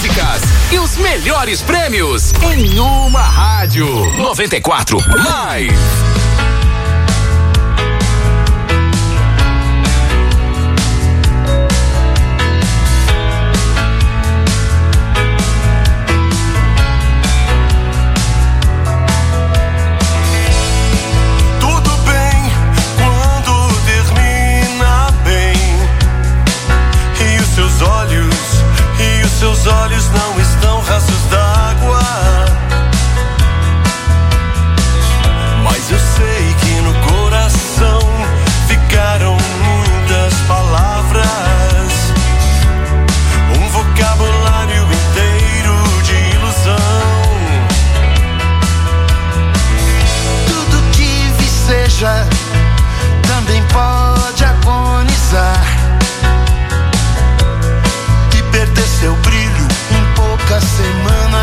músicas e os melhores prêmios em uma rádio. 94 Live. Seus olhos não estão rasos d'água, mas eu sei que no coração ficaram muitas palavras, um vocabulário inteiro de ilusão. Tudo que viceja também pode agonizar e perder seu brilho em poucas semanas.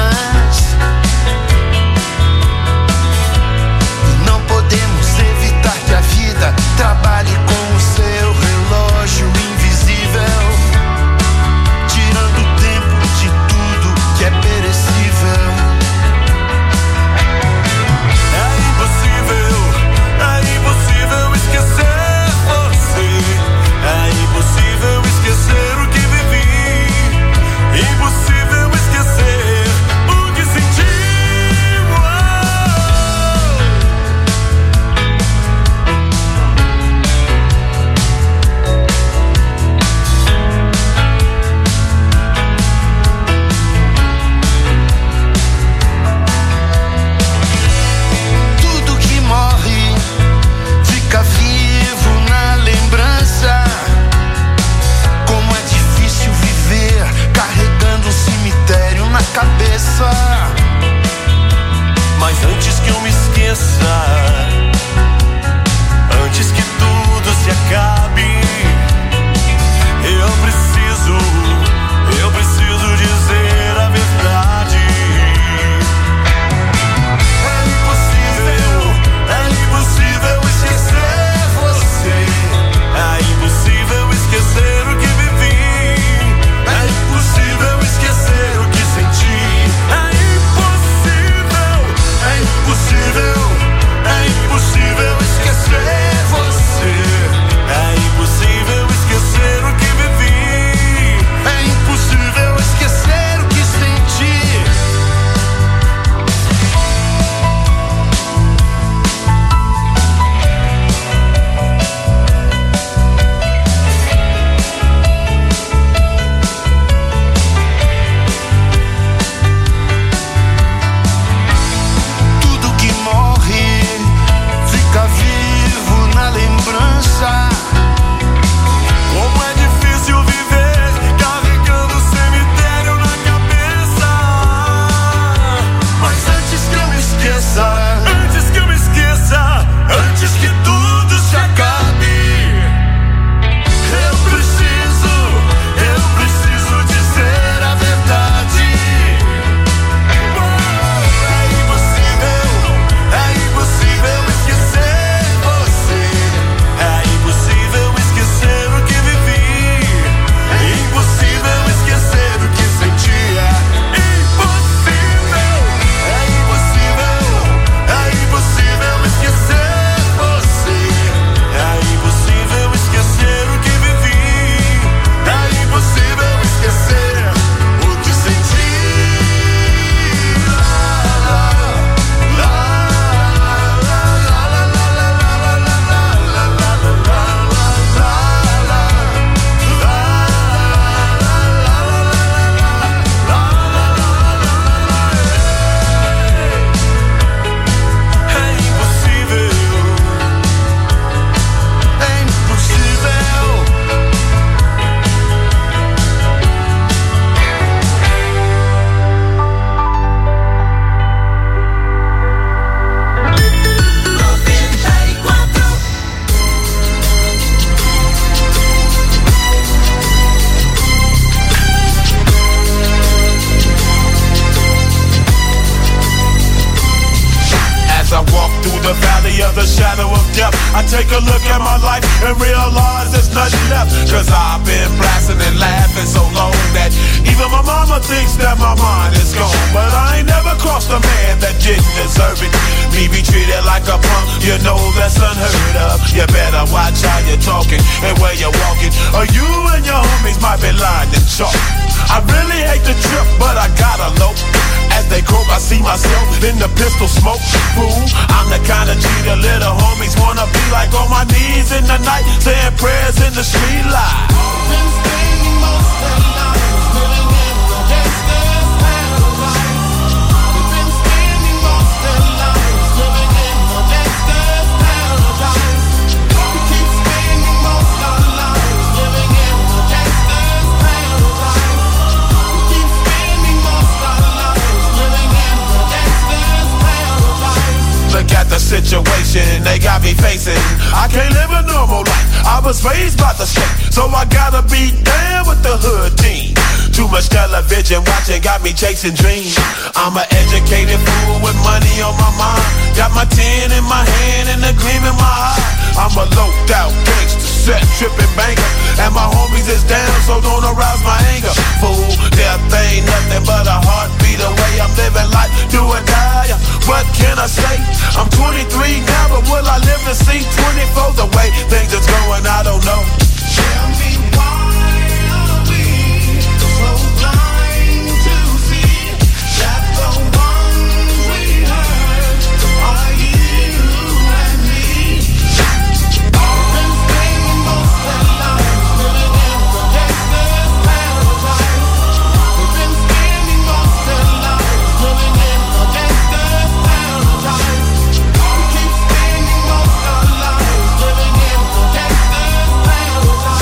the valley of the shadow of death, I take a look at my life and realize there's nothing left. Cause I've been blasting and laughing so long that even my mama thinks that my mind is gone. But I ain't never crossed a man that didn't deserve it. Me be treated like a punk, you know that's unheard of. You better watch how you're talking and where you're walking, or you and your homies might be lying in chalk. I really hate the trip, but I gotta low. As they croak, I see myself in the pistol smoke. Fool, I'm the kind of G the little homies wanna be like, on my knees in the night, saying prayers in the street light. Been spending most of the night living in the gangster's paradise. We've been spending most of the night living in the gangster's paradise. We keep spending most of the night living in the gangster's paradise. We keep spending most of the night living in the gangster's paradise. Look at the situation they got me facing. I can't live a normal life. I was raised by the state, so I gotta be down with the hood team. Too much television watching got me chasing dreams. I'm an educated fool with money on my mind. Got my 10 in my hand and a gleam in my eye. I'm a loped out gangster, set tripping banker, and my homies is down, so don't arouse my anger. Fool, death ain't nothing but a heartbeat away. I'm living life, do or die. What can I say? I'm 23 now, but will I live to see 24? The way things is going, I don't know. Tell me why are we so blind to see that the ones we hurt are you and me? We've been spending most of our lives living in the gangster's paradise. We've been spending most of our lives living in the gangster's paradise. We keep spending most of our lives living in the gangster's paradise.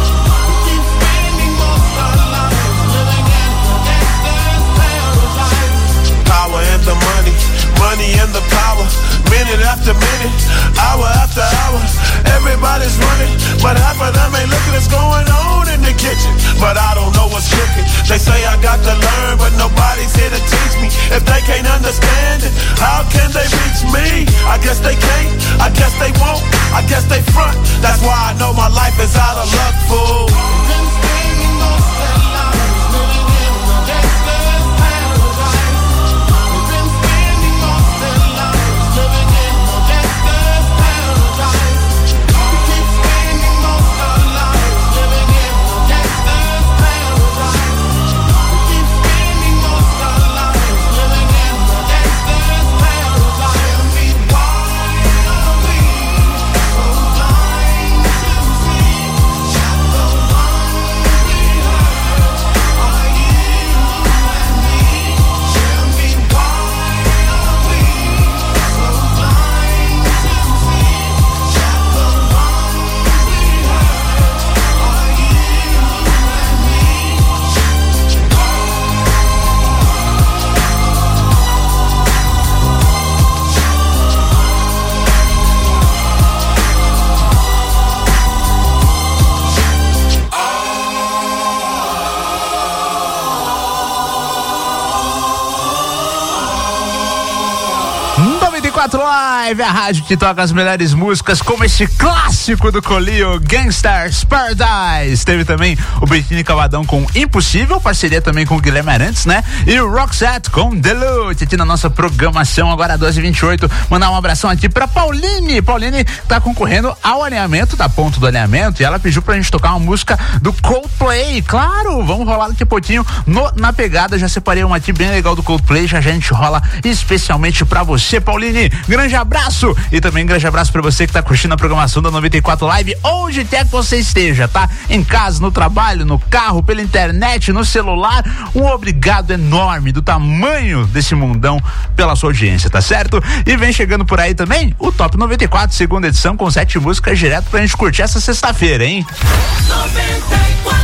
We keep spending most of our lives living in the gangster's paradise. Power and the money, money and the power. Minute after minute, hour after hour, everybody's running, but half of them ain't looking what's going on in the kitchen. But I don't know what's cooking. They say I got to learn, but nobody's here to teach me. If they can't understand it, how can they reach me? I guess they can't, I guess they won't, I guess they front. That's why I know my life is out of luck, fool. We've been spending most of our lives living in the gangster's paradise. We've been spending most of our lives living in the gangster's paradise. We keep spending most of our lives living in the gangster's paradise. We keep spending most of our lives living in the gangster's paradise. Tell me why are we so blind to see that the ones we hurt are you and me? Tell me why are we so blind to see that the ones we hurt are you and me? 94 Live, a rádio que toca as melhores músicas, como esse clássico do Colinho, Gangsta's Paradise. Teve também o Britney Cavadão com Impossível, parceria também com o Guilherme Arantes, né? E o Roxette com Deluxe aqui na nossa programação, agora 12h28. Mandar um abração aqui pra Pauline. Pauline tá concorrendo ao alinhamento, da ponto do alinhamento, e ela pediu pra gente tocar uma música do Coldplay. Claro, vamos rolar daqui a pouquinho na pegada. Já separei uma aqui bem legal do Coldplay, já a gente rola especialmente pra você, Pauline. Grande abraço, e também grande abraço pra você que tá curtindo a programação da 94 Live, onde quer que você esteja, tá? Em casa, no trabalho, no carro, pela internet, no celular. Um obrigado enorme do tamanho desse mundão pela sua audiência, tá certo? E vem chegando por aí também o Top 94, segunda edição, com 7 músicas direto pra gente curtir essa sexta-feira, hein? 94.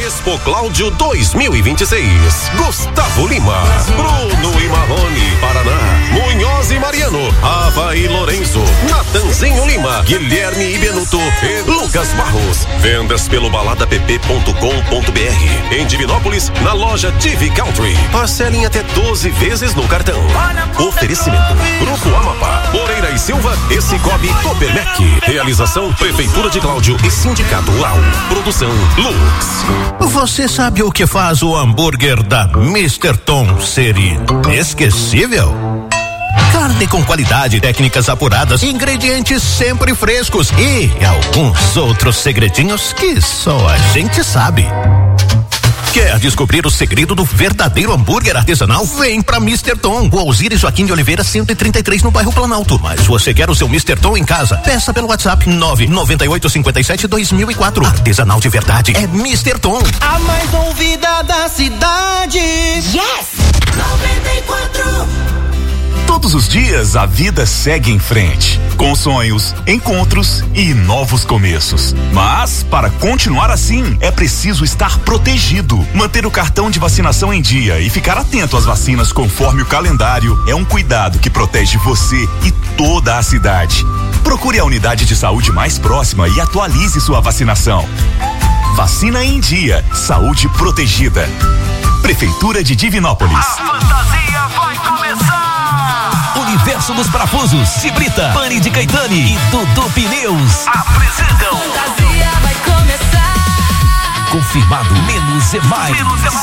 Expo Cláudio 2026. Gustavo Lima, Bruno e Marrone, Paraná, Munhoz e Mariano, Ava e Lorenzo, Natanzinho Lima, Guilherme e Benuto e Lucas Barros. Vendas pelo baladapp.com.br. Em Divinópolis, na loja TV Country. Parcelem até 12 vezes no cartão. Oferecimento: Grupo Amapá, Moreira e Silva e Cicobi Copermec. Realização: Prefeitura de Cláudio e Sindicato UAU. Produção Lux. Você sabe o que faz o hambúrguer da Mr. Tom ser inesquecível? Carne com qualidade, técnicas apuradas, ingredientes sempre frescos e alguns outros segredinhos que só a gente sabe. Quer descobrir o segredo do verdadeiro hambúrguer artesanal? Vem pra Mr. Tom, o Alzires Joaquim de Oliveira 133 no bairro Planalto. Mas você quer o seu Mr. Tom em casa? Peça pelo WhatsApp 99857-2004. Artesanal de verdade é Mr. Tom. A mais ouvida da cidade. Yes! 94. Todos os dias a vida segue em frente, com sonhos, encontros e novos começos. Mas, para continuar assim, é preciso estar protegido. Manter o cartão de vacinação em dia e ficar atento às vacinas conforme o calendário é um cuidado que protege você e toda a cidade. Procure a unidade de saúde mais próxima e atualize sua vacinação. Vacina em dia, saúde protegida. Prefeitura de Divinópolis. A fantasia vai começar! Universo dos Parafusos, Cibrita, Pani de Caetani e Dudu Pneus apresentam. Fantasia vai começar. Confirmado, menos é mais.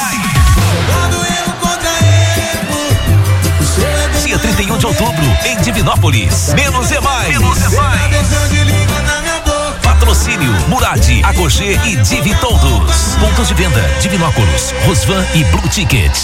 Dia 31 de outubro, em Divinópolis. Menos é mais. Patrocínio Murad, Agogê e Divi Todos. Pontos de venda: Divinópolis, Rosvan e Blue Ticket.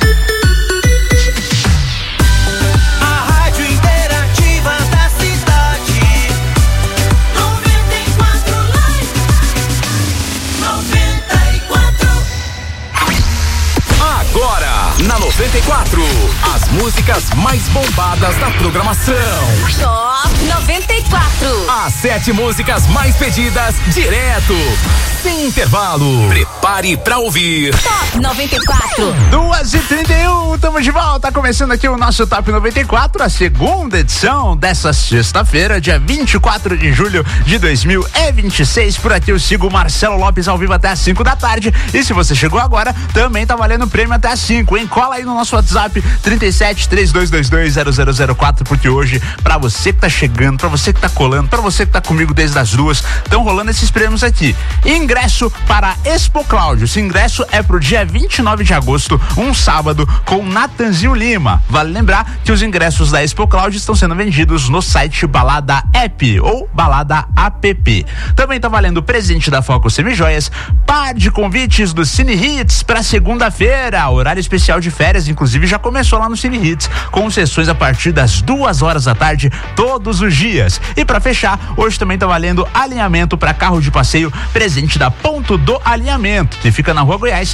Agora, na 94, as músicas mais bombadas da programação. Top 94. As 7 músicas mais pedidas direto, sem intervalo. Prepare pra ouvir. Top 94. 2h31, tamo de volta, começando aqui o nosso Top 94, a segunda edição dessa sexta-feira, dia 24 de julho de 2026. Por aqui eu sigo o Marcelo Lopes ao vivo até às 5 da tarde. E se você chegou agora, também tá valendo o prêmio até às 5, hein? Cola aí no nosso WhatsApp 37-3222-0004, porque hoje, pra você que tá chegando, pra você que tá colando, pra você que tá comigo desde as 2, estão rolando esses prêmios aqui. Ingresso para Expo Cláudio. Esse ingresso é pro dia 29 de agosto, um sábado, com Natanzinho Lima. Vale lembrar que os ingressos da Expo Cláudio estão sendo vendidos no site Balada App ou Balada App. Também tá valendo o presente da Foco Semijoias, par de convites do Cine Hits pra segunda-feira, horário especial de férias, inclusive já começou lá no Cine Hits, com sessões a partir das 2h da tarde, todos os dias. E pra fechar, hoje também tá valendo alinhamento para carro de passeio, presente da Ponto do Alinhamento, que fica na Rua Goiás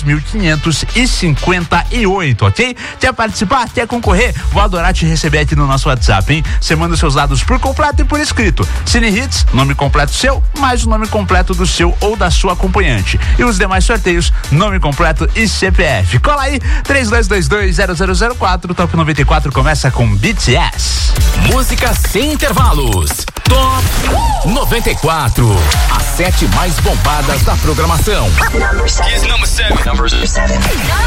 2558, ok? Quer participar? Quer concorrer? Vou adorar te receber aqui no nosso WhatsApp, hein? Você manda seus dados por completo e por escrito. Cine Hits, nome completo seu, mais o nome completo do seu ou da sua acompanhante. E os demais sorteios, nome completo e CPF. Cola aí, 3222-0004, Top 94 começa com BTS. Música sem intervalos. Top 94. As 7 mais bombadas da programação. Number 7. Number 7. Number 7.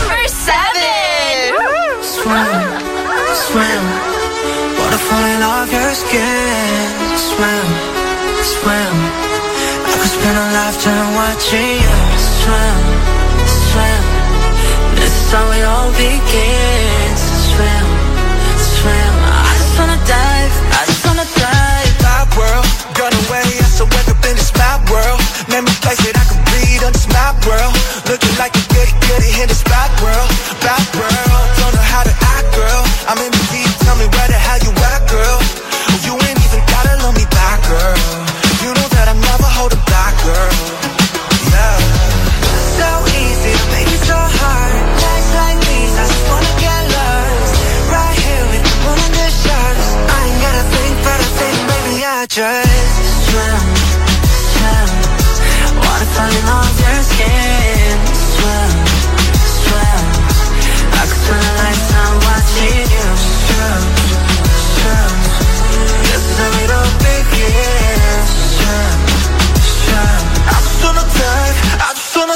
Swim, swim, water falling off your skin. Swim, swim, I could spend a lifetime watching you swim, swim. This is how it all begins. Swim, swim, I just wanna dive, I just wanna dive. My world, got away, I so wake up in this my world. Name a place that I can breathe on this my world. Looking like a goody in this back world, back world. Don't know how to act, girl. I'm in the deep, tell me where the hell you at, girl. You ain't even gotta love me back, girl. You know that I never hold it back, girl. Yeah. So easy to make it so hard. Nights like these, I just wanna get lost. Right here with the moon and the stars. I ain't gotta think, but I think maybe I just swim, swim. Water falling off your skin.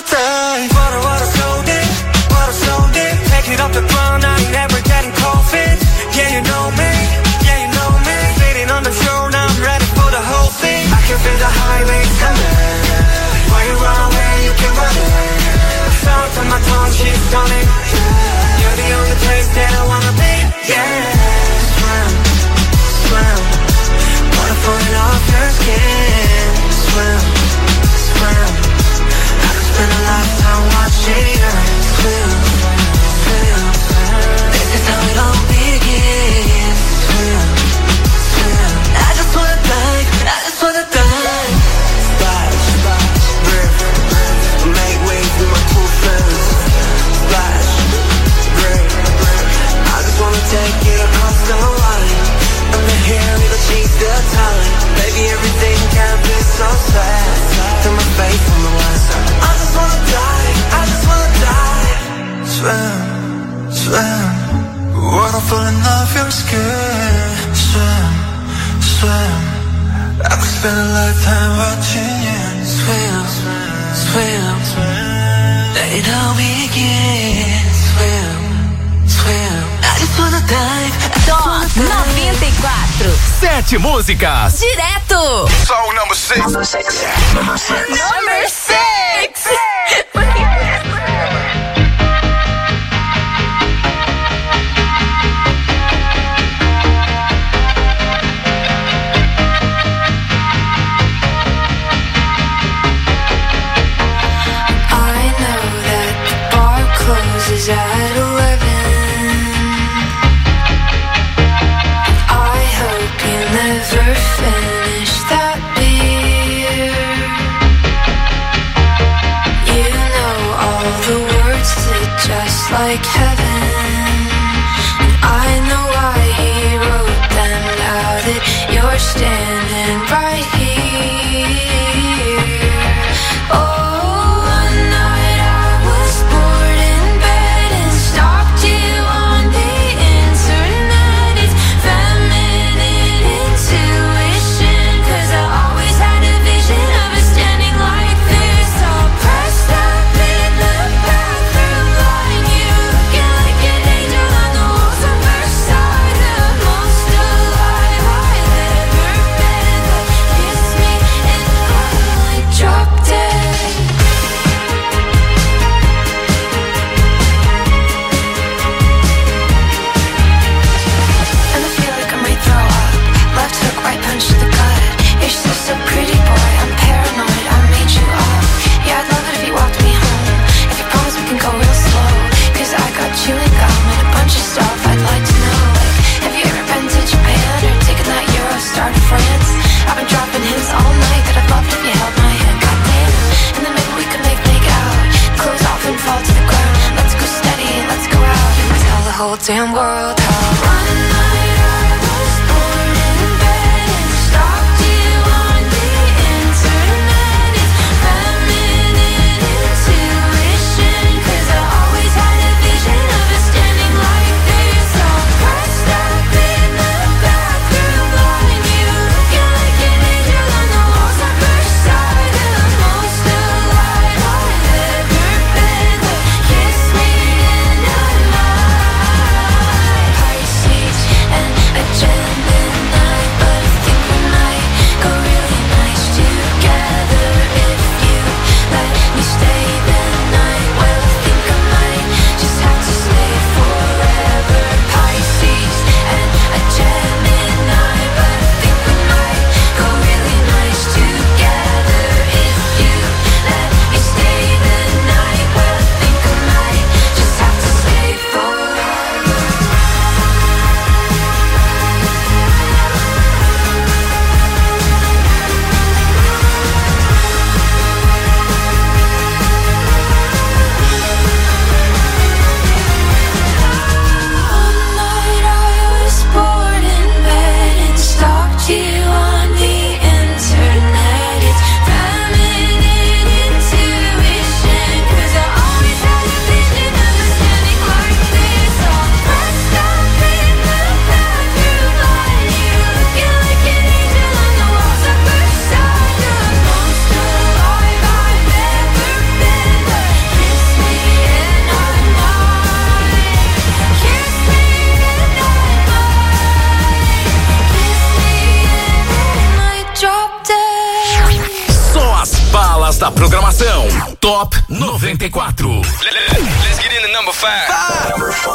wanna thank what I sold it, what I sold it. Take it off the ground, I'm never getting cold feet. Yeah, you know me, yeah, you know me. Sitting on the throne, I'm ready for the whole thing. I can feel the highway coming. While you run away, you can run it. The sound on my tongue, she's stunning. You're the only place that I wanna be, yeah. Swim, swim. Wanna fall off your skin. Swim, swim. I could spend a lifetime watching you swim, swim. This is how it all begins. Swim, swim. I just wanna thank, I just wanna thank. Splash, splash, rip, make waves with my two friends. Splash, rip, I just wanna take it across the line. I'm the hair, it'll change the time. Baby, everything can be so sad. Turn my face on the west. I just wanna die, I just wanna die. Swim, swim. Waterfall in off your skin. Swim, swim. I could spend a lifetime watching you swim, swim, swim. Let it all begin. Swim, swim. I just wanna dive. Top 94. 7 músicas. Direto. Song number 6. Number 6. Closes at 11. I hope you never finish that beer. You know all the words to Just Like Heaven. And I know why he wrote them now that you're standing right here. Oh, whole damn world how one night I was born in bed and stalked you on the internet. It's feminine intuition, 'cause I always had a vision of us standing like this, all pressed up in the bathroom, blowing you looking like an angel on the walls on Versailles. The most alive I've ever been, but kiss me and I'm Atenção, Top 94. Let's get in the number 5. Number 5.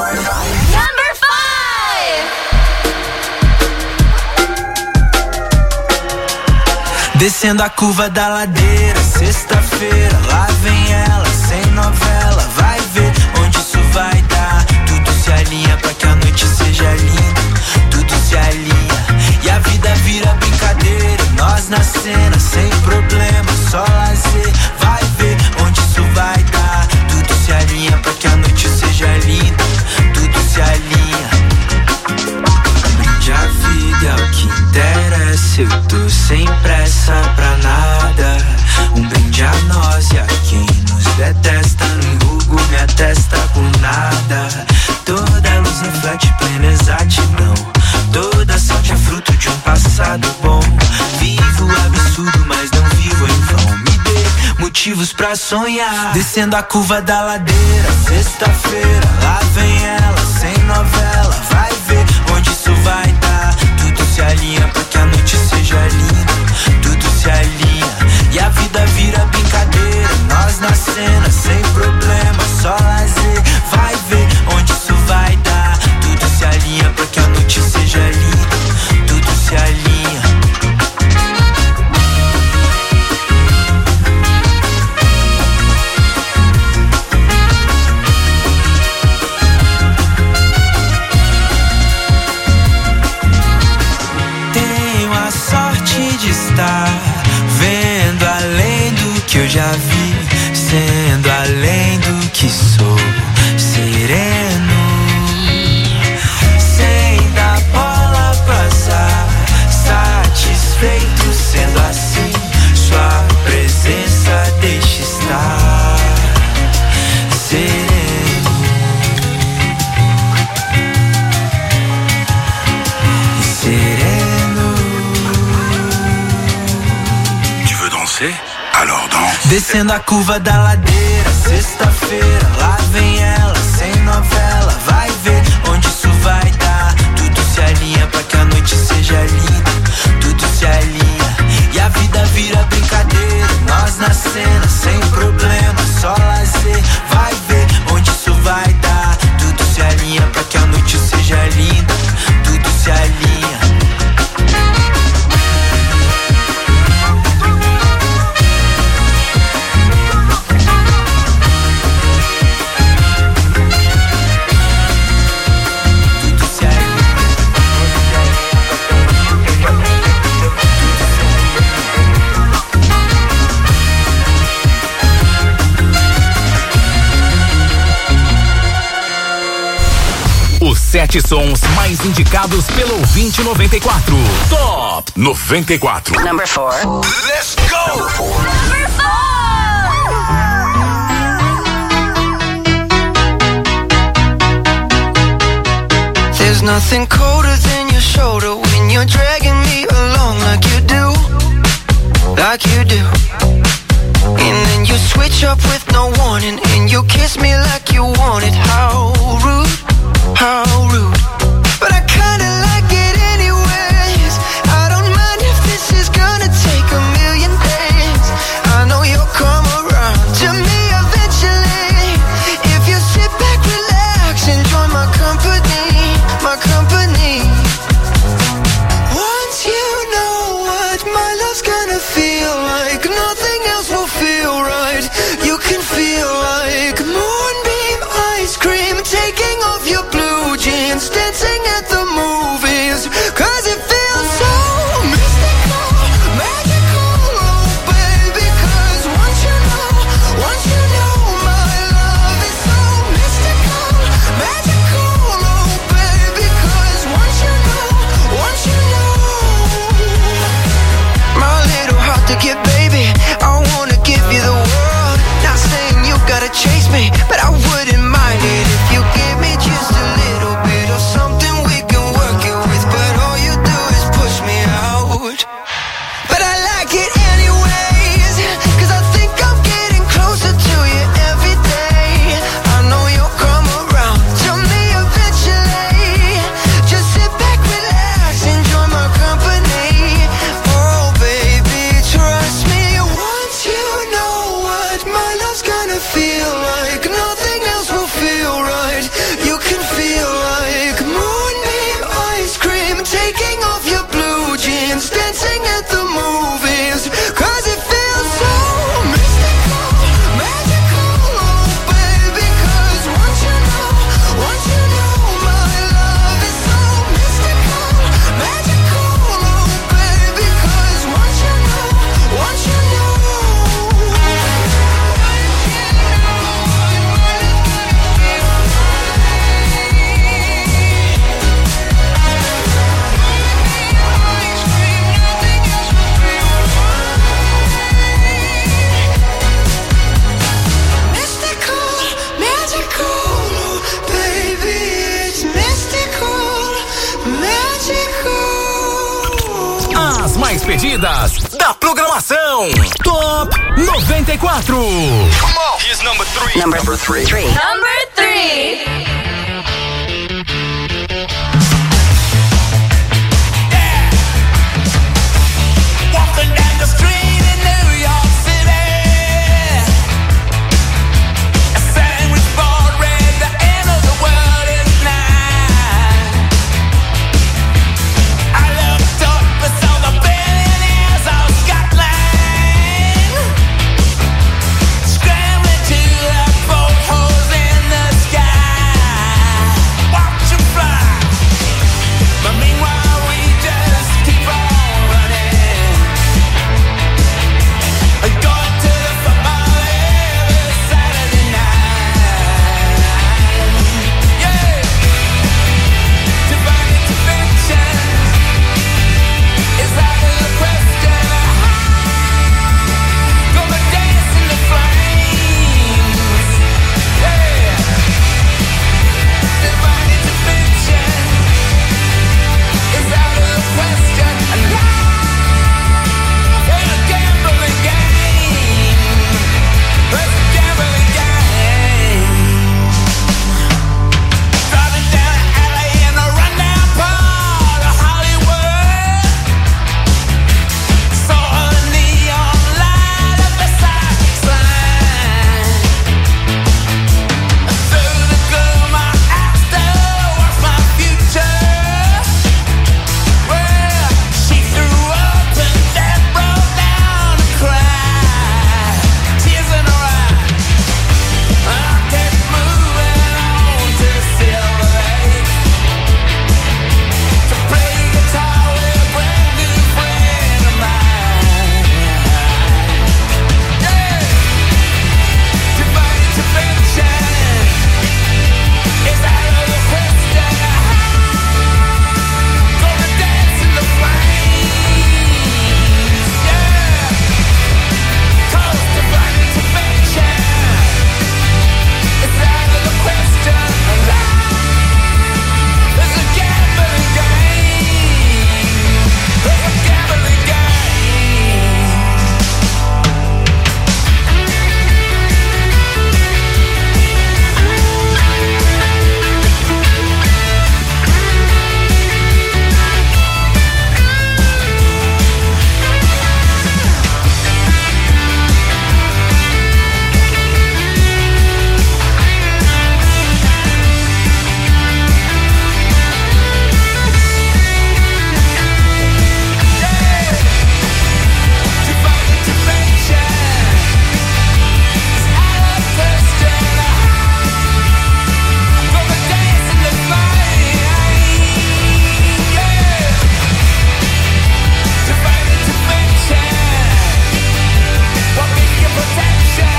Descendo a curva da ladeira, sexta-feira, lá vem ela, sem novela, vai ver onde isso vai dar. Tudo se alinha pra que a noite seja linda, tudo se alinha e a vida vira brincadeira. Nós na cena, sem problema, só lazer, vai ver onde isso vai dar. Tudo se alinha pra que a noite seja linda, tudo se alinha. Brinde a vida, é o que interessa, eu tô sem pressa pra nada. Um brinde a nós e a quem nos detesta, não enrugo minha testa por nada. Toda luz reflete plena exatidão, toda sorte é fruto de um passado bom. Vivo absurdo, mas não vivo em vão. Me dê motivos pra sonhar. Descendo a curva da ladeira, sexta-feira, lá vem ela, sem novela, vai ver onde isso vai dar. Tudo se alinha pra que a noite seja linda, tudo se alinha e a vida vira brincadeira. Nós na cena, sem problema, só lazer, vai ver onde isso vai dar. Tudo se alinha pra que a noite seja linda, tudo se alinha. Tenho a sorte de estar vendo além do que eu já vi, sendo além do que sou, sereno, sem dar bola pra azar, satisfeito sendo assim, sua presença deixa estar sereno, sereno. Tu veux danser? Alors danse. Descendo a curva da ladeira, sexta-feira, lá vem ela, sem novela, vai ver onde isso vai dar. Tudo se alinha pra que a noite seja linda, tudo se alinha e a vida vira brincadeira. Nós na cena, sem problema, só lazer, vai ver onde isso vai dar. Tudo se alinha pra que a noite seja linda, tudo se alinha. Os 7 sons mais indicados pelo ouvinte 94. Top 94. Number 4. Let's go! Number 4. There's nothing colder than your shoulder when you're dragging me along like you do, like you do. And then you switch up with no warning and you kiss me like you want it. How rude, how rude. But I kinda like it anyways. I don't mind if this is gonna take a million days. I know you'll come around to me eventually. If you sit back, relax, enjoy my company, my company. Once you know what my love's gonna feel like, nothing else will feel right. You can feel like moonbeam ice cream taking off your mais pedidas da programação. Top 94. Come on. Here's number 3. Number 3. Number 3. Walking down the street in New York City, a sandwich board read the end of the world is nigh. I looked up and saw the billionaires of Scotland scrambling to the boat holes in the sky. Watch 'em fly, but meanwhile we just keep on running. Going to the football every Saturday night. Yeah. Divine intervention is out of the question. Gonna dance in the flames. Yeah. Divine intervention is out of the question. And life ain't a gambling game. It's a gambling game. Driving down an alley in a rundown part of Hollywood. Saw a neon light up beside the sign. Through the gloom I asked her what's my future. Well, she threw up and then broke down and cried. Tears in her eyes. I kept moving on to Silver Lake to play guitar with a brand new friend of mine. Yeah. Divine intervention is out of the question. Gonna dance in the flames. Yeah. 'Cause divine intervention is out of the question. Life is a gambling game. It's a gambling game. Divine intervention is out of the question. Gonna dance in the flames. Yeah. Divine intervention. What gives you protection?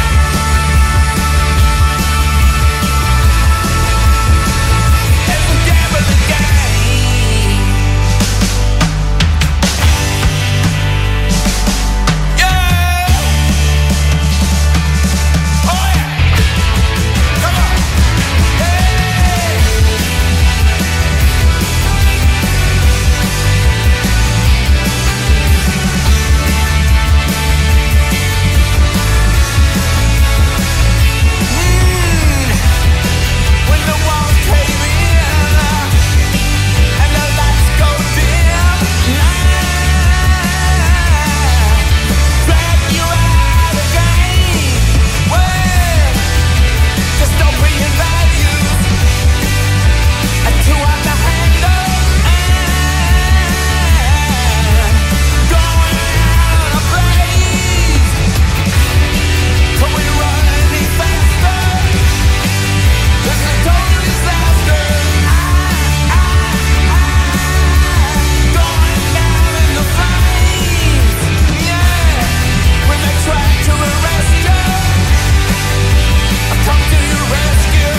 It's a gambling game. Yeah. Oh yeah. Come on. Hey. When the walls cave in and the lights go dim, drag you out of the game. Well, just open your values to what the handle going out of place. Can we run any faster? It's a total disaster. Going down in the flames. Yeah. When they try to arrest you, I come to your rescue.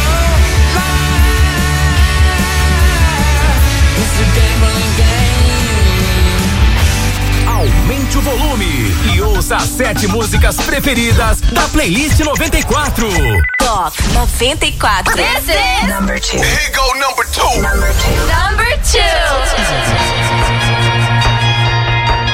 Life is a gambling game. Aumente o volume e ouça as 7 músicas preferidas da playlist 94. Top 94. This is Number 2. Here you go, number 2. Number 2.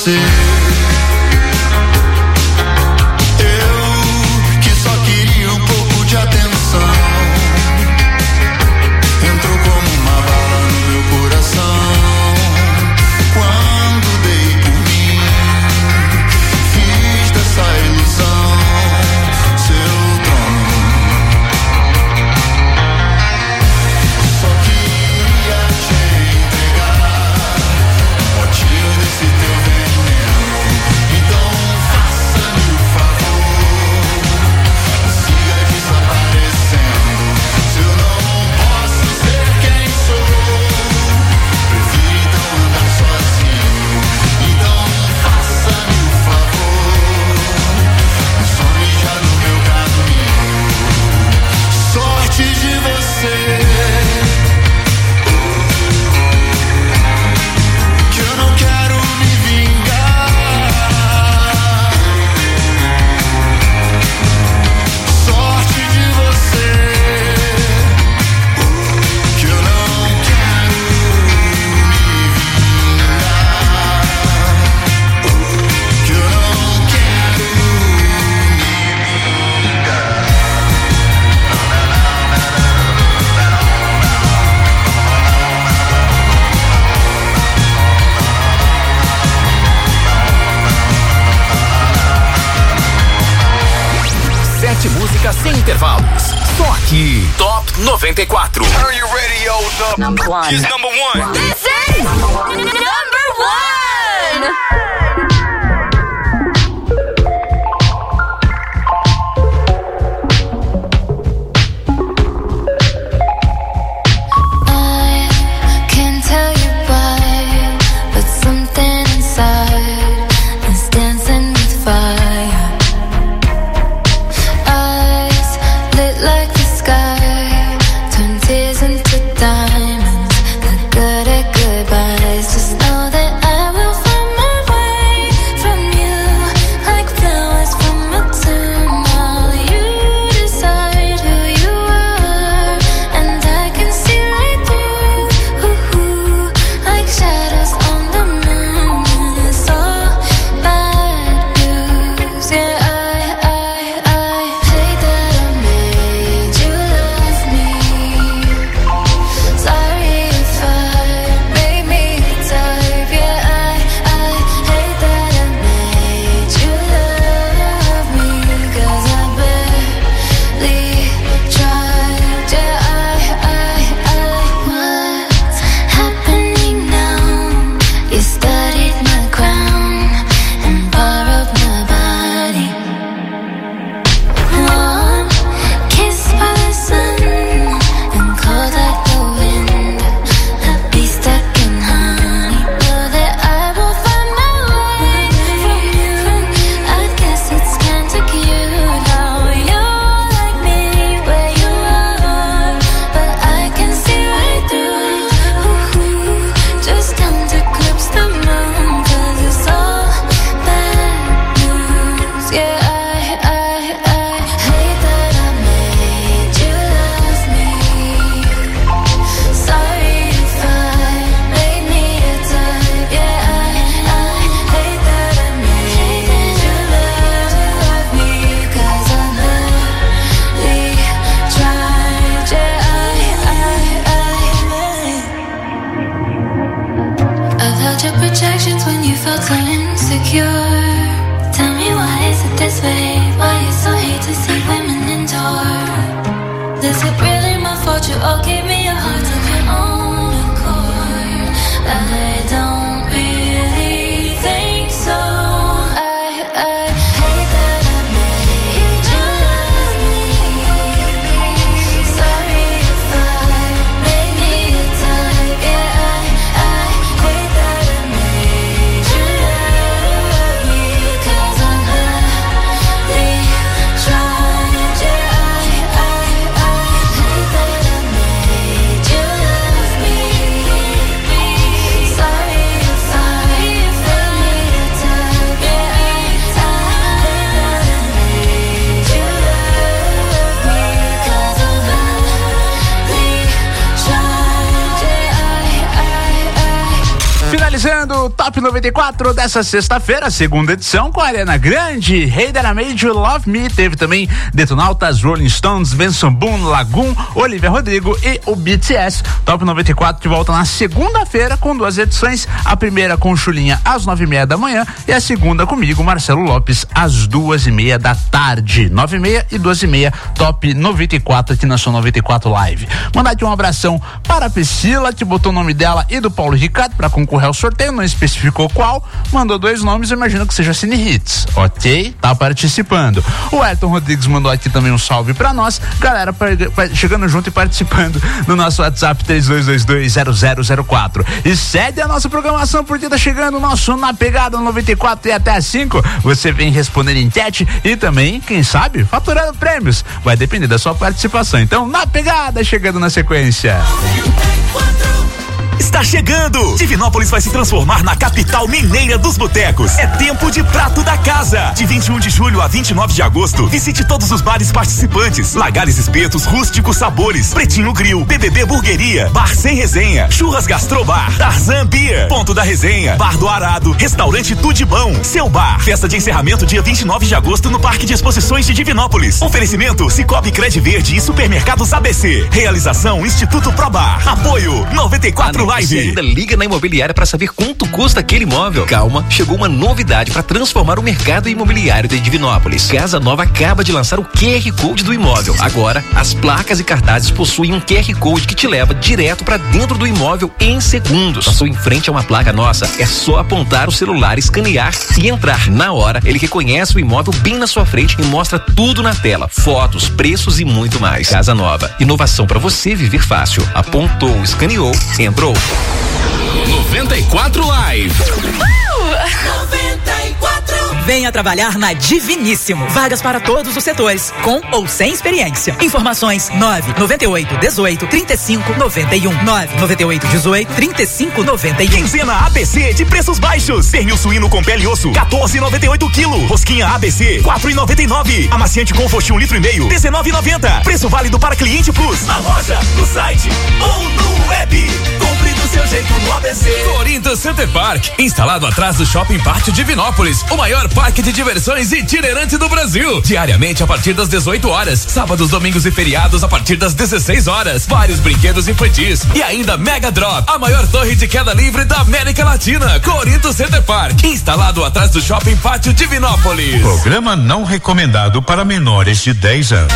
você. Eu que só queria um pouco de atenção, entrou como uma bala no meu coração. Quando dei por mim, fiz dessa ilusão seu trono. Só queria te entregar o motivo desse teu veneno. Então faça-me o favor, siga desaparecendo. Se eu não posso ser quem sou, prefiro então andar sozinho. Então faça-me o favor, some já no meu caminho. Sorte de você, que eu não quero me vingar. Sorte de você, que eu não quero me vingar. Que eu não quero me vingar. Sete músicas sem intervalos. Só aqui. Top 94. Are you ready, yo? Number one. He's number one. This is number one. I can't tell you why, but something inside is dancing with fire. Eyes lit like the sky, turn tears into diamonds. Not good at goodbyes. Just know that I will find my way from you, like flowers from a tomb. All you decide who you are, and I can see right through, like shadows on the moon. It's all bad news. Yeah, I hate that I made you love me. Sorry if I made me a type. Yeah, I hate that I made you love me, 'cause I barely tried. Yeah, what's happening now? You studied my crown and borrowed my body. Warm, kissed by the sun and cold like the wind. I'd be stuck in honey. Know that I will find my way from you. I guess it's kinda cute how you're like me where you are, but I can see right through. Just come to clips the moon, 'cause it's all bad news. Yeah, I hate that I made you love me. Sorry if I made me a type. Yeah, I hate that I made you love me, 'cause I barely tried. Yeah, I've held your projections when you felt so insecure. Tell me, why is it this way? Why you so hate to see women endure? Is it really my fault you all gave me your hearts of your own accord? I don't really think so. I hate that I made you love me. Sorry if I made me a type. Yeah, I hate that I made you love me, 'cause I barely tried. Yeah, I hate that I made you love me. Sorry Top 94 dessa sexta-feira, segunda edição, com a Ariana Grande, Hey That I Made You Love Me. Teve também Detonautas, Rolling Stones, Benson Boone, Lagoon, Olivia Rodrigo e o BTS. Top 94 de volta na segunda-feira com duas edições, a primeira com Chulinha às 9:30 da manhã e a segunda comigo, Marcelo Lopes, às 2:30 da tarde. 9:30 e 2:30, Top 94 aqui na sua 94 Live. Mandar aqui um abração para a Priscila, que botou o nome dela e do Paulo Ricardo para concorrer ao sorteio, não especificou qual, mandou dois nomes, eu imagino que seja Cine Hits, ok? Tá participando. O Elton Rodrigues mandou aqui também um salve pra nós, galera chegando junto e participando no nosso WhatsApp 32220004. E segue a nossa programação porque tá chegando o nosso Na Pegada 94 e até às 5 você vem responder enquete e também, quem sabe, faturando prêmios. Vai depender da sua participação. Então, Na Pegada chegando na sequência. Está chegando! Divinópolis vai se transformar na capital mineira dos botecos. É tempo de prato da casa. De 21 de julho a 29 de agosto, visite todos os bares participantes. Lagares Espetos, Rústicos Sabores, Pretinho Grill, BBB Burgueria, Bar Sem Resenha, Churras Gastrobar, Tarzan Beer, Ponto da Resenha, Bar do Arado, Restaurante Tudibão, Seu Bar. Festa de encerramento dia 29 de agosto no Parque de Exposições de Divinópolis. Oferecimento Cicobi Cred Verde e Supermercados ABC. Realização Instituto Probar. Apoio 94 Live. Você ainda liga na imobiliária para saber quanto custa aquele imóvel? Calma, chegou uma novidade para transformar o mercado imobiliário de Divinópolis. Casa Nova acaba de lançar o QR Code do imóvel. Agora, as placas e cartazes possuem um QR Code que te leva direto para dentro do imóvel em segundos. Passou em frente a uma placa nossa, é só apontar o celular, escanear e entrar. Na hora, ele reconhece o imóvel bem na sua frente e mostra tudo na tela, fotos, preços e muito mais. Casa Nova, inovação para você viver fácil. Apontou, escaneou, entrou. 94 Live. 94. Venha trabalhar na Diviníssimo. Vagas para todos os setores, com ou sem experiência. Informações 998183591. 998183591. Quinzena ABC de preços baixos. Pernil suíno com pele e osso, 14,98 kg. Rosquinha ABC, 4,99. Amaciante Comfort 1,5 litro, 19,90. Preço válido para Cliente Plus. Na loja, no site ou no web. Compre do seu jeito no ABC. Corinthians Center Park, instalado atrás do Shopping Pátio Divinópolis, o maior parque de diversões itinerante do Brasil. Diariamente a partir das 18 horas, sábados, domingos e feriados a partir das 16 horas. Vários brinquedos infantis e ainda Mega Drop, a maior torre de queda livre da América Latina. Corinthians Center Park, instalado atrás do Shopping Pátio Divinópolis. Programa não recomendado para menores de 10 anos.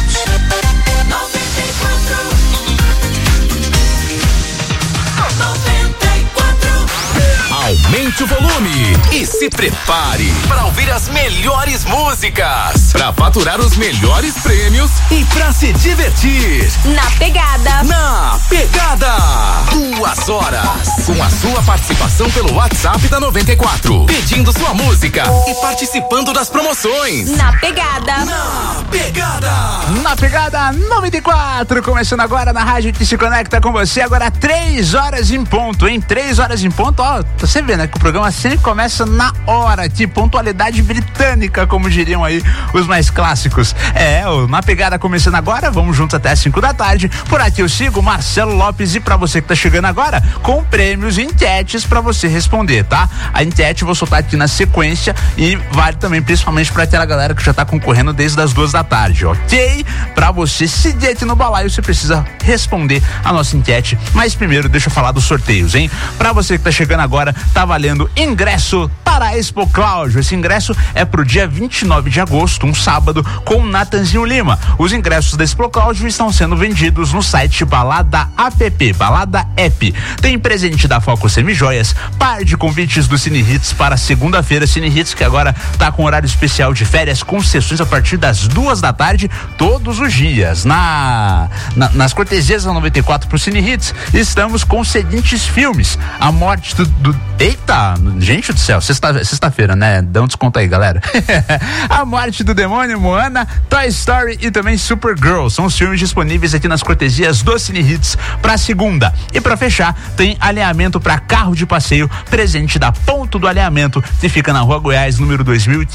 Aumente o volume e se prepare para ouvir as melhores músicas, para faturar os melhores prêmios e para se divertir. Na Pegada. Na Pegada. 2 horas. Com a sua participação pelo WhatsApp da 94. Pedindo sua música e participando das promoções. Na Pegada. Na Pegada. Na Pegada 94. Começando agora na rádio que se conecta com você. Agora 3 horas em ponto, hein? 3 horas em ponto. Ó, você vê, né? Que o programa sempre começa na hora, de pontualidade britânica, como diriam aí os mais clássicos. O Na Pegada começando agora, vamos juntos até as 5 da tarde. Por aqui eu sigo Marcelo Lopes e pra você que tá chegando agora, com prêmios e enquetes pra você responder, tá? A enquete eu vou soltar aqui na sequência e vale também principalmente pra aquela galera que já tá concorrendo desde as 2 da tarde, ok? Pra você seguir aqui no balaio, você precisa responder a nossa enquete. Mas primeiro, deixa eu falar dos sorteios, hein? Pra você que tá chegando agora, tá valendo ingresso para a Expo Cláudio. Esse ingresso é pro dia 29 de agosto, um sábado, com o Natanzinho Lima. Os ingressos da Expo Cláudio estão sendo vendidos no site Balada App, Balada App. Tem presente da Foco Semijoias, par de convites do Cine Hits para segunda-feira. Cine Hits que agora tá com horário especial de férias, com sessões a partir das 2 da tarde, todos os dias. Nas cortesias da 94 pro Cine Hits, estamos com os seguintes filmes: A Morte Eita, gente do céu, sexta-feira, né? Dá um desconto aí, galera. A Morte do Demônio, Moana, Toy Story e também Supergirl. São os filmes disponíveis aqui nas cortesias do Cine Hits pra segunda. E pra fechar, tem alinhamento pra carro de passeio, presente da Ponto do Alinhamento, que fica na Rua Goiás, número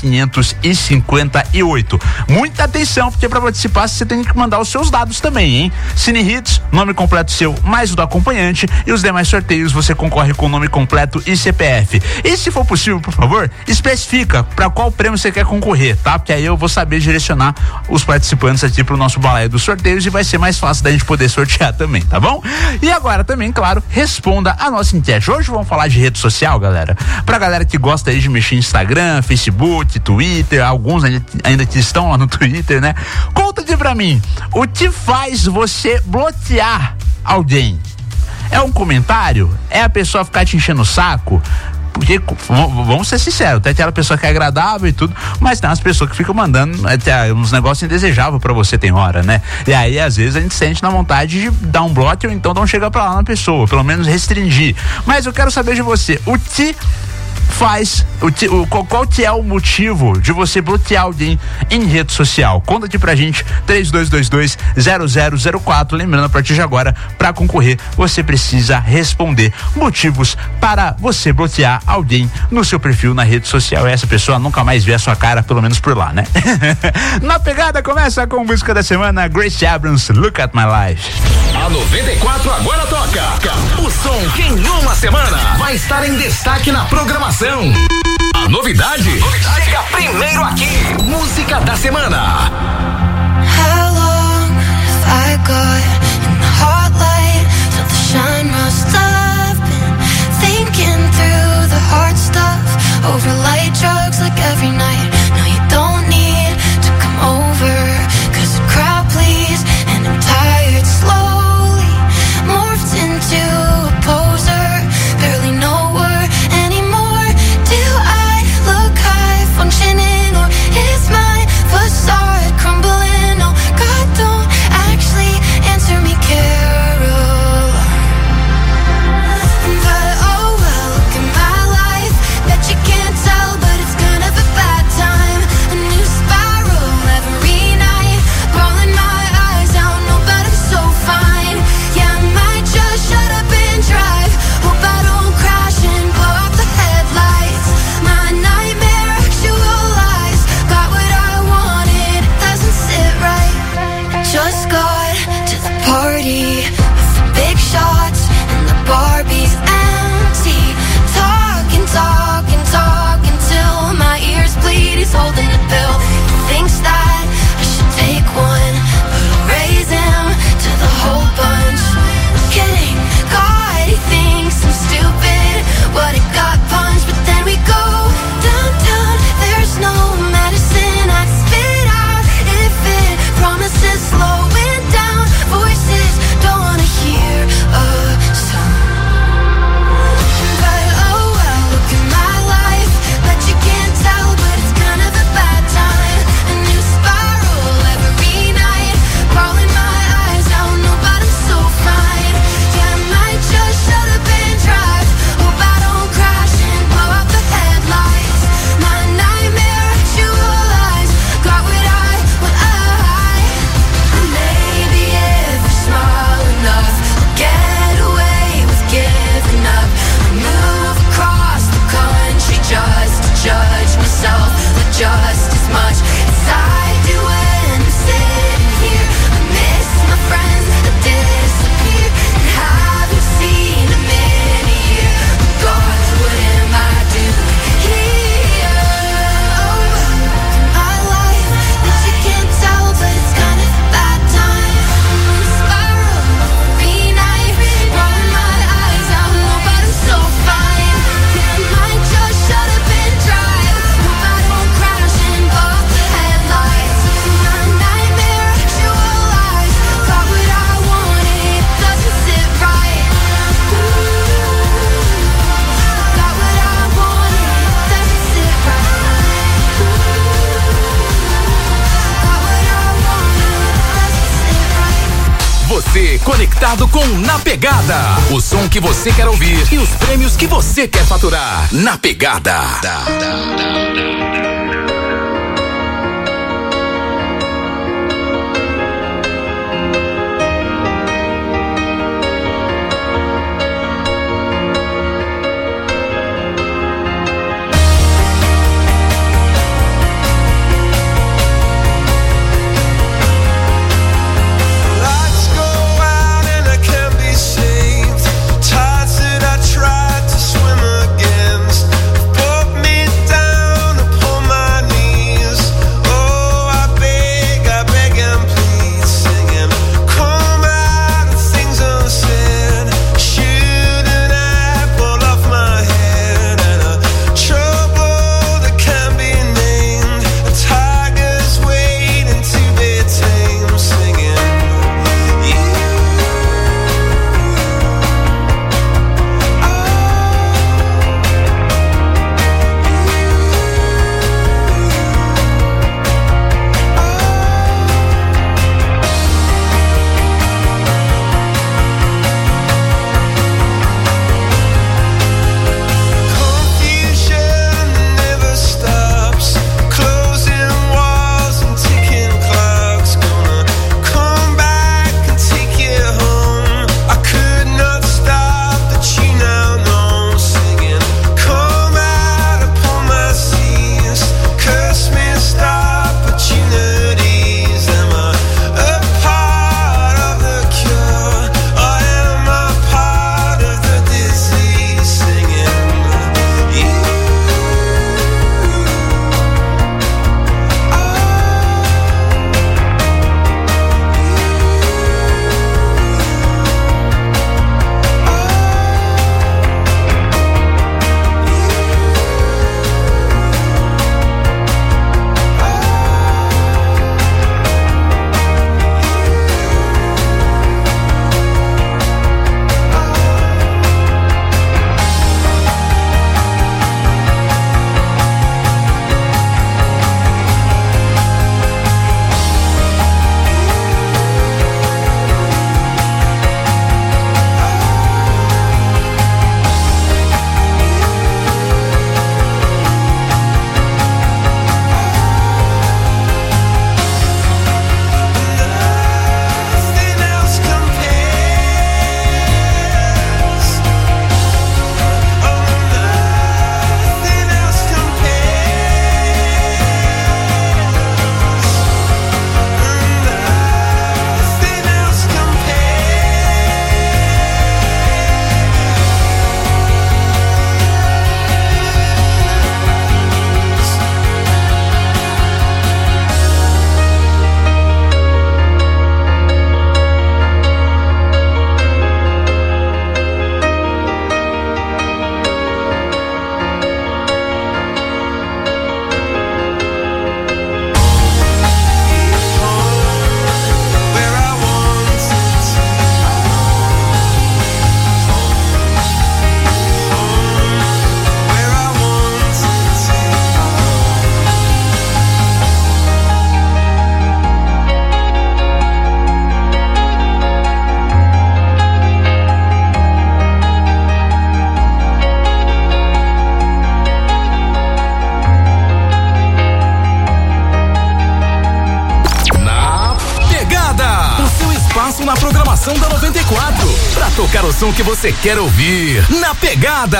2558. Muita atenção, porque pra participar você tem que mandar os seus dados também, hein? Cine Hits, nome completo seu, mais o do acompanhante, e os demais sorteios você concorre com nome completo e CPF CPF. E se for possível, por favor, especifica para qual prêmio você quer concorrer, tá? Porque aí eu vou saber direcionar os participantes aqui pro nosso balaio dos sorteios e vai ser mais fácil da gente poder sortear também, tá bom? E agora também, claro, responda a nossa enquete. Hoje vamos falar de rede social, galera. Pra galera que gosta aí de mexer em Instagram, Facebook, Twitter, alguns ainda que estão lá no Twitter, né? Conta aqui pra mim, o que faz você bloquear alguém? É um comentário? É a pessoa ficar te enchendo o saco? Porque, vamos ser sinceros, tem aquela pessoa que é agradável e tudo, mas tem umas pessoas que ficam mandando uns negócios indesejáveis pra você, tem hora, né? E aí, às vezes, a gente sente na vontade de dar um bloco ou então dar um chega pra lá na pessoa, pelo menos restringir. Mas eu quero saber de você, o que faz, qual que é o motivo de você bloquear alguém em rede social? Conta aqui pra gente, 3222-0004. Lembrando, a partir de agora, pra concorrer, você precisa responder motivos para você bloquear alguém no seu perfil na rede social. E essa pessoa nunca mais vê a sua cara, pelo menos por lá, né? Na pegada, começa com música da semana, Grace Abrams, Look at My Life. A 94 agora toca o som que em uma semana vai estar em destaque na programação. A novidade chega primeiro aqui. Música da semana. How long have I got in the hot light till the shine rust up? Been thinking through the hard stuff over light drugs like every night. No, you don't need to come over, 'cause the crowd please, and I'm tired slowly morphed into a poser, barely know her anymore. Do I look high functioning, or is my facade crumbling? Oh God, don't actually answer me, Caroline. But oh well, look at my life. Bet you can't tell, but it's kind of a bad time. A new spiral every night, crawling my eyes out. No, but I'm so fine. Yeah, I might just shut up and drive. Hope I don't crash and blow out the headlights. My nightmare actualized. Got what I wanted, doesn't sit right. Just got to the party with the big shots and the Barbie's empty. Talking till my ears bleed. He's holding the pill. He thinks that I should take one, but I'll raise him to the whole bunch. Kidding, God, he thinks I'm stupid. What it got punched, but then we go downtown. There's no medicine I'd spit out if it promises slowing down. Voices don't wanna hear a sound. But oh well, look at my life. Bet you can't tell, but it's kind of a bad time. A new spiral every night, crawling my eyes out. No, but I'm so fine. Yeah, I might just shut up and drive. Hope I don't crash and blow out the headlights. My nightmare actualized. Got what I maybe if you're small enough, I'll get away with giving up. I move across the country just to judge myself, but just as much as I do when I'm sitting here. I miss my friends that disappear and haven't seen them in a year. God, what am I doing here? Oh, my life that you can't tell, but it's kind of a bad time. I'm on a spiral every night, rolling my eyes out. No, but I'm so fine. Yeah, I might just shut up and drive. Hope I don't crash and blow out the headlights. My nightmare actualized. Got what I wanted, doesn't sit right. Got what I wanted, doesn't sit right. Got what I wanted, doesn't sit right. Você conectado com Na Pegada. O som que você quer ouvir e os prêmios que você quer faturar. Na Pegada. Lights go out and I can't be saved. Tides that I tried to swim again. programação da 94. Pra tocar o som que você quer ouvir. Na Pegada.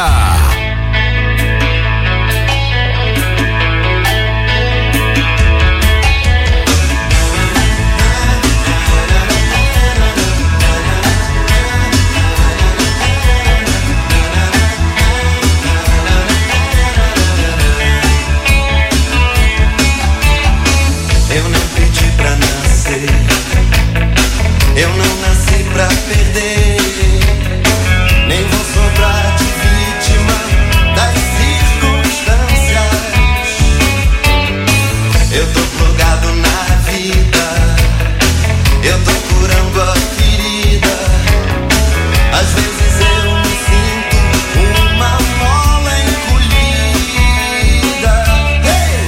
Eu não pedi pra nascer, eu não nasci pra perder, nem vou sobrar de vítima das circunstâncias. Eu tô plugado na vida, eu tô curando a ferida. Às vezes eu me sinto uma mola encolhida. Hey!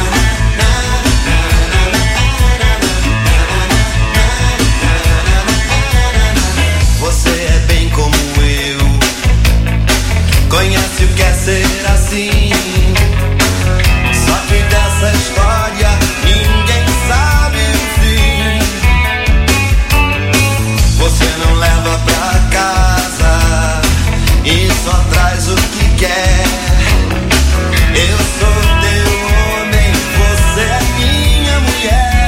Você é bem como eu, conhece o que é ser assim. Só que dessa história ninguém sabe o fim. Você não leva pra casa e só traz o que quer. Eu sou teu homem, você é minha mulher.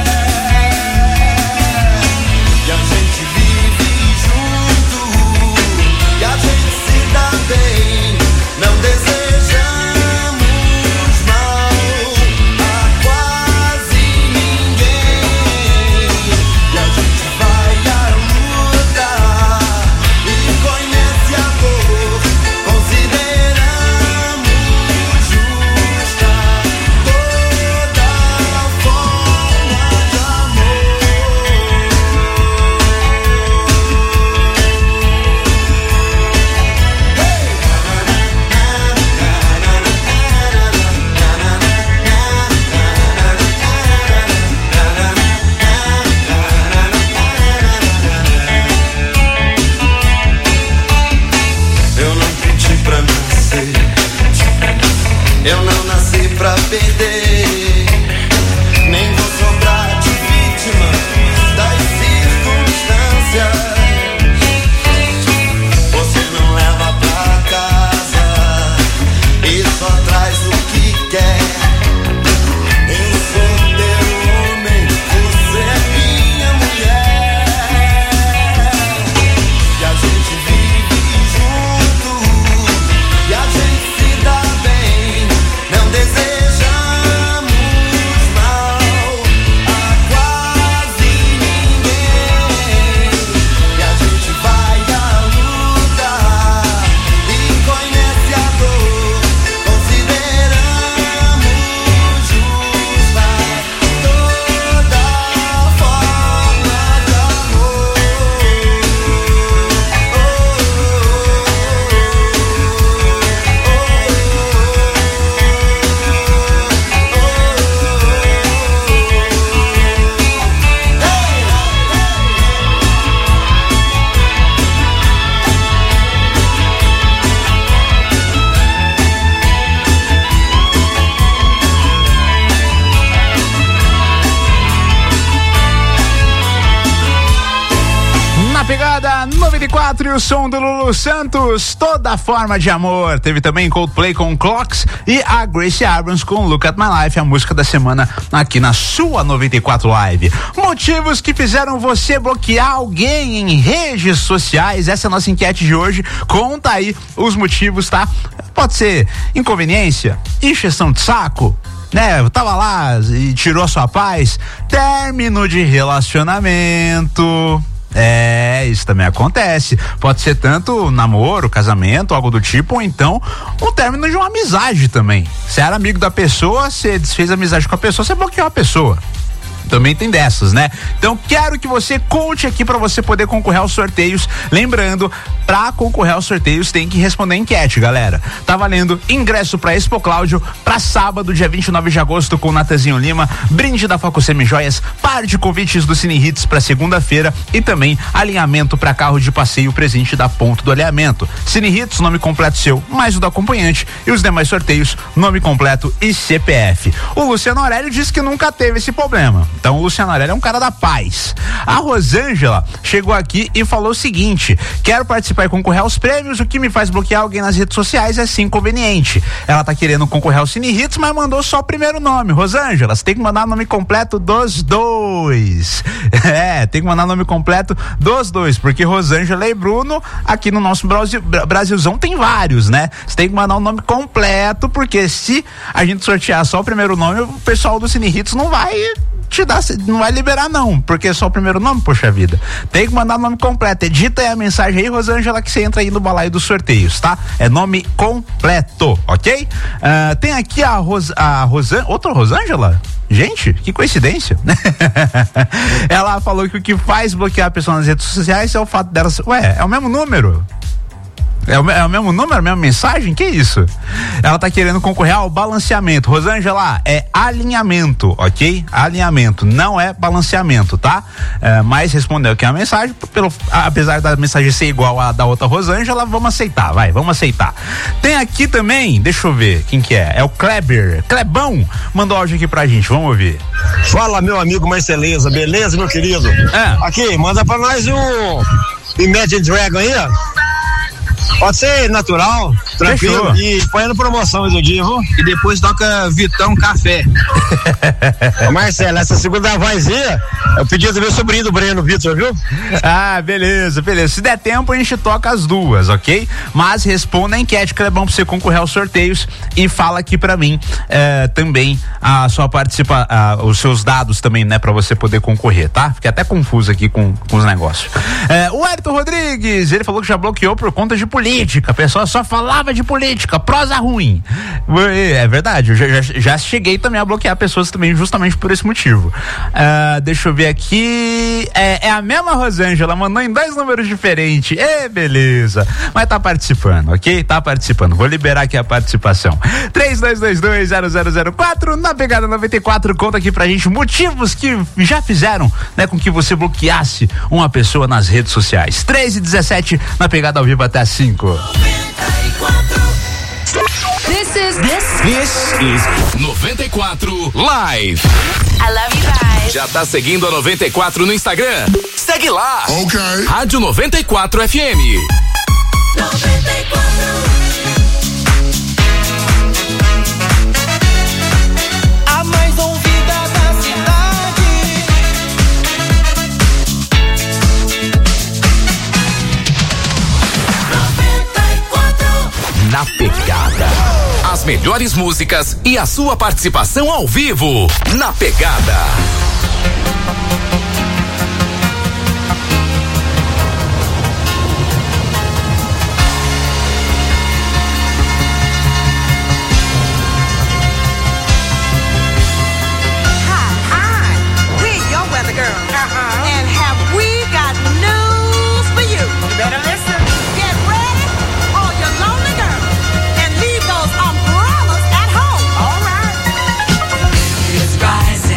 E a gente vive junto, e a gente se dá bem. Não desejamos mal a quase ninguém. E a gente vai à luta e conhece a dor. Consideramos justa toda forma de amor. Eu não pedi pra nascer, eu não nasci pra perder, nem vou sobrar de vítima das circunstâncias. Você não leva pra casa e só traz o que quer. Eu sou teu homem, você é minha mulher. E a gente vive junto, e a gente se dá bem. Não desejamos mal a quase ninguém. E a gente vai à luta e conhece a dor. Consideramos justa toda forma de amor. Na Pegada 94 e o som do Lulu Santos, Toda Forma de Amor. Teve também Coldplay com Clocks e a Gracie Abrams com Look at My Life, a música da semana aqui na sua 94 Live. Motivos que fizeram você bloquear alguém em redes sociais, essa é a nossa enquete de hoje. Conta aí os motivos, tá? Pode ser inconveniência, encheção de saco, né? Tava lá e tirou a sua paz, término de relacionamento. Isso também acontece. Pode ser tanto namoro, casamento, algo do tipo, ou então um término de uma amizade também. Você era amigo da pessoa, você desfez amizade com a pessoa, você bloqueou a pessoa. Também tem dessas, né? Então quero que você conte aqui pra você poder concorrer aos sorteios. Lembrando, pra concorrer aos sorteios tem que responder a enquete, galera. Tá valendo ingresso pra Expo Cláudio pra sábado, dia 29 de agosto, com Natanzinho Lima, brinde da Faco Semijoias, par de convites do Cine Hits pra segunda-feira e também alinhamento pra carro de passeio, presente da Ponto do Alinhamento. Cine Hits, nome completo seu, mais o do acompanhante, e os demais sorteios, nome completo e CPF. O Luciano Aurélio disse que nunca teve esse problema. Então o Luciano Aurélio é um cara da paz. A Rosângela chegou aqui e falou o seguinte: quero participar e concorrer aos prêmios, o que me faz bloquear alguém nas redes sociais é sim inconveniente. Ela tá querendo concorrer ao Cine Hits, mas mandou só o primeiro nome. Rosângela, você tem que mandar o nome completo dos dois. Tem que mandar o nome completo dos dois, porque Rosângela e Bruno, aqui no nosso Brasilzão tem vários, né? Você tem que mandar o nome completo, porque se a gente sortear só o primeiro nome, o pessoal do Cine Hits não vai te dar, não vai liberar não, porque é só o primeiro nome, poxa vida. Tem que mandar o nome completo. Digita aí a mensagem aí, Rosângela, que você entra aí no balaio dos sorteios, tá? É nome completo, ok? Tem aqui a outra Rosângela? Gente, que coincidência. Ela falou que o que faz bloquear a pessoa nas redes sociais é o fato dela... é o mesmo número? É o mesmo número, a mesma mensagem? Que isso? Ela tá querendo concorrer ao balanceamento. Rosângela, é alinhamento, ok? Alinhamento, não é balanceamento, tá? Mas respondeu aqui a mensagem, apesar da mensagem ser igual à da outra Rosângela, vamos aceitar, vamos aceitar. Tem aqui também, deixa eu ver quem que é. É o Kleber, Clebão, mandou áudio aqui pra gente, vamos ouvir. Fala, meu amigo Marceleza, beleza, meu querido? Aqui, manda pra nós um Imagine Dragon aí, ó. Pode ser natural, tranquilo. Fechou. E põe na promoção do dia, viu? E depois toca Vitão Café. Ô Marcelo, essa segunda vozinha, eu pedi do meu sobrinho do Breno, Vitor, viu? Beleza. Se der tempo, a gente toca as duas, ok? Mas responda a enquete, que é bom pra você concorrer aos sorteios, e fala aqui pra mim também a sua os seus dados também, né? Pra você poder concorrer, tá? Fiquei até confuso aqui com os negócios. O Ayrton Rodrigues, ele falou que já bloqueou por conta de política. A pessoa só falava de política, prosa ruim. É verdade, eu já cheguei também a bloquear pessoas também justamente por esse motivo. Deixa eu ver aqui. É a mesma Rosângela, mandou em 2 números diferentes. Beleza. Mas tá participando, ok? Tá participando. Vou liberar aqui a participação. 32220004 na Pegada 94. Conta aqui pra gente motivos que já fizeram, né, com que você bloqueasse uma pessoa nas redes sociais. 3:17 na Pegada ao vivo até às 5. This is 94 Live. I love you guys. Já tá seguindo a 94 no Instagram? Segue lá. Ok. Rádio 94 FM. 94. A mais ouvida da cidade. Na Pegada. As melhores músicas e a sua participação ao vivo. Na Pegada.